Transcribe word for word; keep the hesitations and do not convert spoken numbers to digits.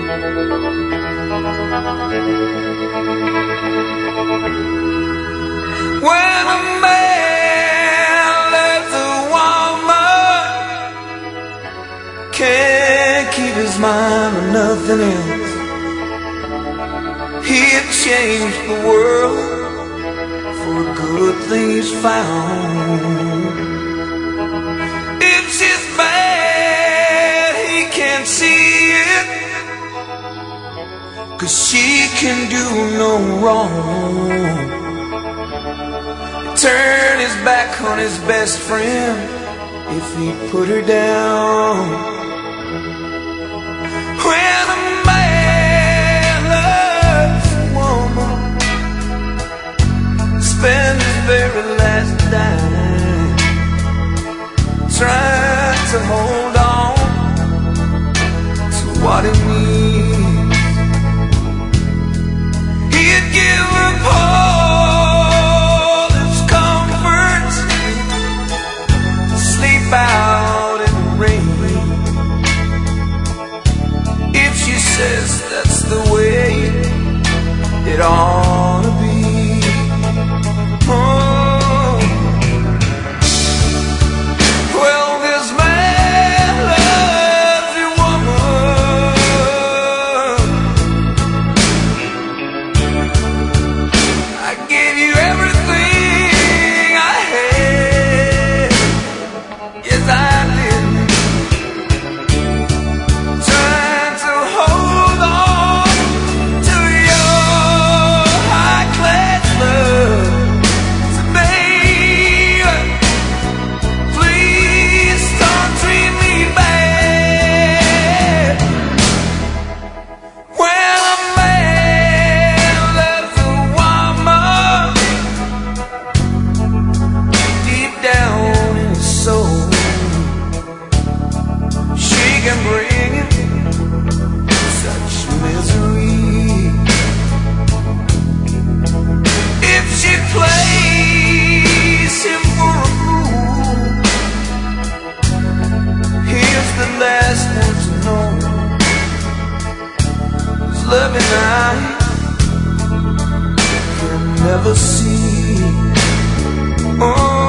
When a man loves a woman, can't keep his mind on nothing else. He'd change the world for a good thing he's found. If she's bad, he can't see it, 'cause she can do no wrong. Turn his back on his best friend if he put her down. When a man loves a woman, spend his very last dime trying to hold on to what he needs. He'd give up all his comforts, sleep out in the rain, if she says that's the way it ought to be. Oh, well, this man loves a woman. I gave you everything I had. Yes, I did. Trying to hold on to your high-class love. So baby, please don't treat me bad. When a man loves a woman, deep down in his soul, she can bring him such misery. If she plays him for a fool, he's the last one to know his loving eyes can never see. Oh,